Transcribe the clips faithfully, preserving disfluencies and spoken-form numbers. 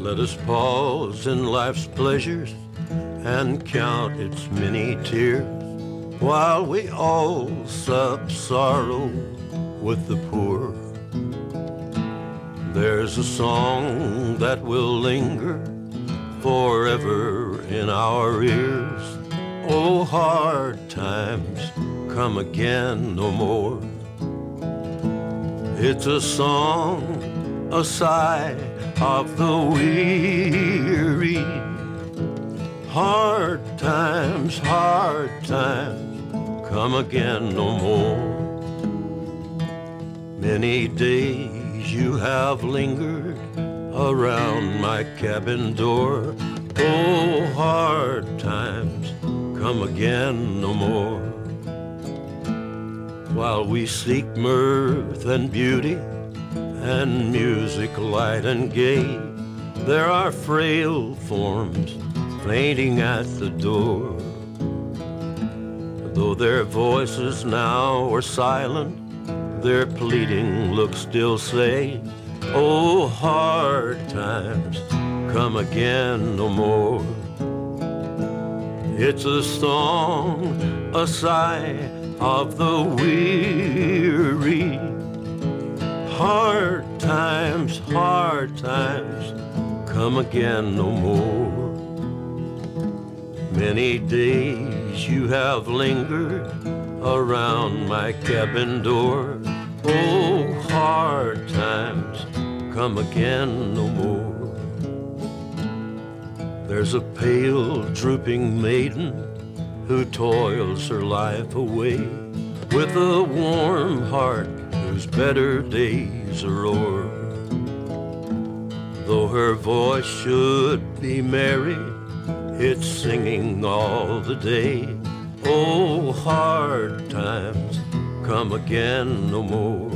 Let us pause in life's pleasures and count its many tears, while we all sup sorrow with the poor. There's a song that will linger forever in our ears. Oh, hard times come again no more. It's a song, a sigh of the weary. Hard times, hard times come again no more. Many days you have lingered around my cabin door. Oh, hard times come again no more. While we seek mirth and beauty and music light and gay, there are frail forms fainting at the door. Though their voices now are silent, their pleading looks still say, oh, hard times come again no more. It's a song, a sigh of the weary. Hard times, hard times come again no more. Many days you have lingered around my cabin door. Oh, hard times come again no more. There's a pale, drooping maiden who toils her life away with a warm heart whose better days are o'er. Though her voice should be merry, it's singing all the day. Oh, hard times come again no more.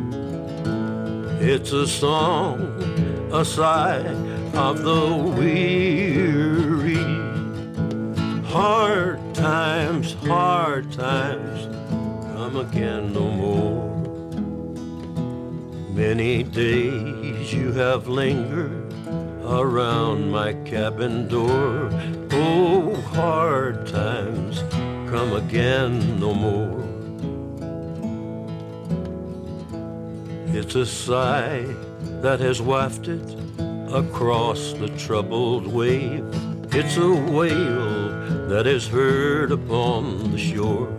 It's a song, a sigh of the weary. Hard times, hard times come again no more. Many days you have lingered around my cabin door. Oh, hard times come again no more. It's a sigh that has wafted across the troubled wave. It's a wail that is heard upon the shore.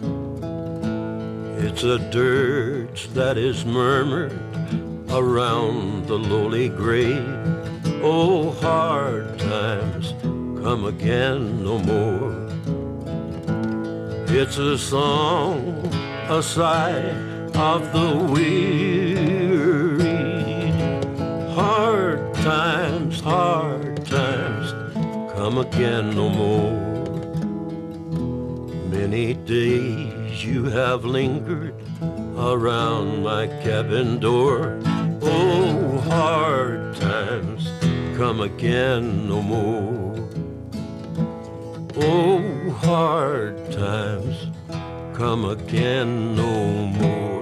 It's a dirge that is murmured around the lowly grave. Oh, hard times come again no more. It's a song, a sigh of the weary. Hard times, hard times come again no more. Many days you have lingered around my cabin door. Oh, hard times come again no more. Oh, hard times come again no more.